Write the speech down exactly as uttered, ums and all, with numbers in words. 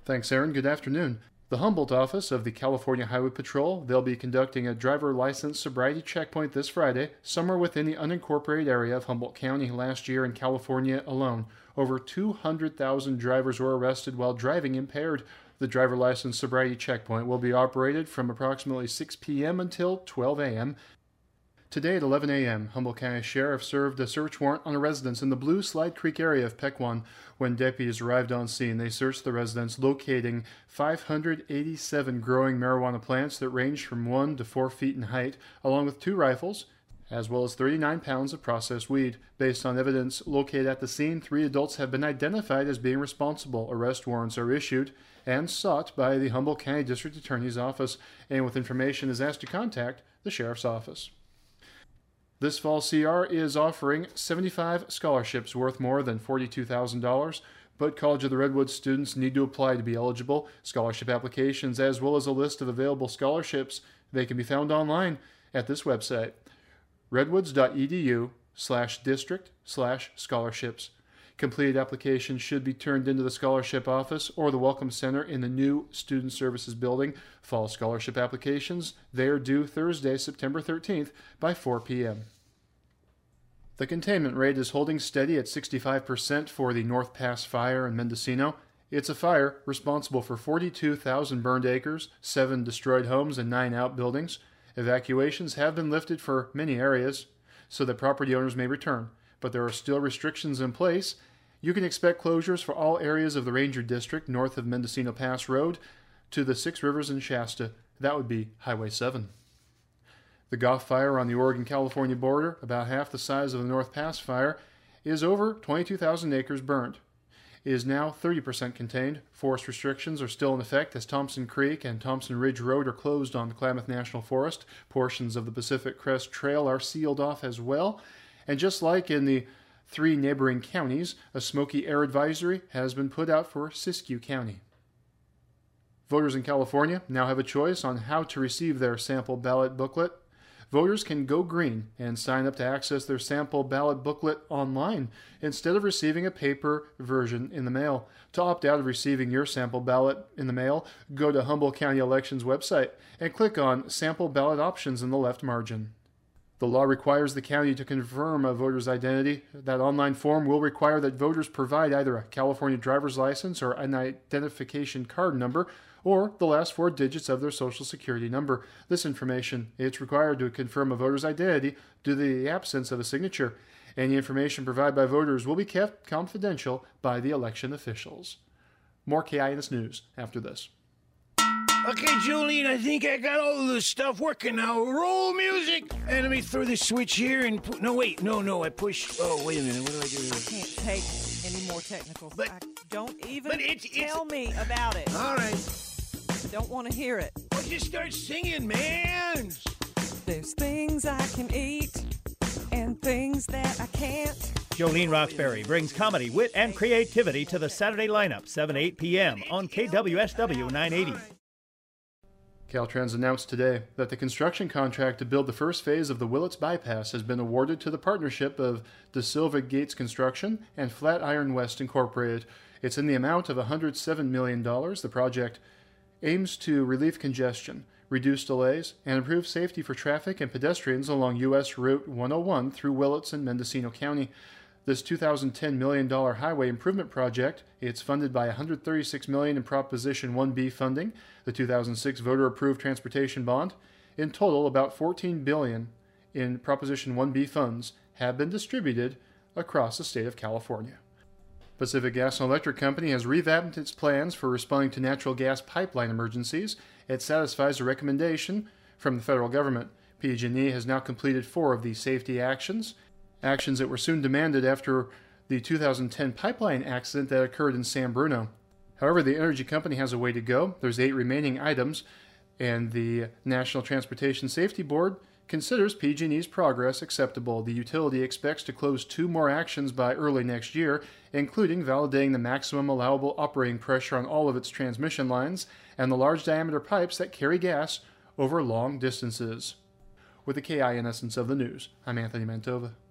Thanks, Aaron. Good afternoon. The Humboldt office of the California Highway Patrol, they'll be conducting a driver license sobriety checkpoint this Friday, somewhere within the unincorporated area of Humboldt County. Last year in California alone, over two hundred thousand drivers were arrested while driving impaired. The driver license sobriety checkpoint will be operated from approximately six p.m. until twelve a.m. Today at eleven a.m., Humboldt County Sheriff served a search warrant on a residence in the Blue Slide Creek area of Pequon. When deputies arrived on scene, they searched the residence, locating five hundred eighty-seven growing marijuana plants that ranged from one to four feet in height, along with two rifles, as well as thirty-nine pounds of processed weed. Based on evidence located at the scene, three adults have been identified as being responsible. Arrest warrants are issued and sought by the Humboldt County District Attorney's Office. Anyone with information is asked to contact the Sheriff's Office. This fall, C R is offering seventy-five scholarships worth more than forty-two thousand dollars, but College of the Redwoods students need to apply to be eligible. Scholarship applications, as well as a list of available scholarships, they can be found online at this website, redwoods.edu slash district slash scholarships. Completed applications should be turned into the Scholarship Office or the Welcome Center in the new Student Services Building. Fall scholarship applications, they are due Thursday, September thirteenth by four p.m. The containment rate is holding steady at sixty-five percent for the North Pass fire in Mendocino. It's a fire responsible for forty-two thousand burned acres, seven destroyed homes, and nine outbuildings. Evacuations have been lifted for many areas so that property owners may return, but there are still restrictions in place. You can expect closures for all areas of the Ranger District north of Mendocino Pass Road to the Six Rivers and Shasta. That would be Highway seven. The Goff Fire on the Oregon-California border, about half the size of the North Pass Fire, is over twenty-two thousand acres burned. It is now thirty percent contained. Forest restrictions are still in effect as Thompson Creek and Thompson Ridge Road are closed on the Klamath National Forest. Portions of the Pacific Crest Trail are sealed off as well. And just like in the three neighboring counties, a smoky air advisory has been put out for Siskiyou County. Voters in California now have a choice on how to receive their sample ballot booklet. Voters can go green and sign up to access their sample ballot booklet online instead of receiving a paper version in the mail. To opt out of receiving your sample ballot in the mail, go to Humboldt County Elections website and click on Sample Ballot Options in the left margin. The law requires the county to confirm a voter's identity. That online form will require that voters provide either a California driver's license or an identification card number or the last four digits of their social security number. This information is required to confirm a voter's identity due to the absence of a signature. Any information provided by voters will be kept confidential by the election officials. More K I N S News after this. Okay, Jolene, I think I got all of the stuff working now. Roll music! And let me throw this switch here and... Pu- no, wait. No, no, I push... Oh, wait a minute. What do I do here? I can't take any more technical But- I don't even but it's- it's- tell me about it. All right. I don't want to hear it. Well, just start singing, man! There's things I can eat and things that I can't. Jolene Roxbury brings comedy, wit, and creativity to the Saturday lineup, seven to eight p.m. on K W S W nine eighty. Caltrans announced today that the construction contract to build the first phase of the Willits Bypass has been awarded to the partnership of De Silva Gates Construction and Flatiron West Incorporated. It's in the amount of one hundred seven million dollars. The project aims to relieve congestion, reduce delays, and improve safety for traffic and pedestrians along U S Route one oh one through Willits and Mendocino County. This two thousand ten million dollars highway improvement project, it's funded by one hundred thirty-six million dollars in Proposition one B funding, the two thousand six voter-approved transportation bond. In total, about fourteen billion dollars in Proposition one B funds have been distributed across the state of California. Pacific Gas and Electric Company has revamped its plans for responding to natural gas pipeline emergencies. It satisfies a recommendation from the federal government. P G and E has now completed four of these safety actions. Actions that were soon demanded after the two thousand ten pipeline accident that occurred in San Bruno. However, the energy company has a way to go. There's eight remaining items, and the National Transportation Safety Board considers P G and E's progress acceptable. The utility expects to close two more actions by early next year, including validating the maximum allowable operating pressure on all of its transmission lines and the large diameter pipes that carry gas over long distances. With the K I N essence of the news, I'm Anthony Mantova.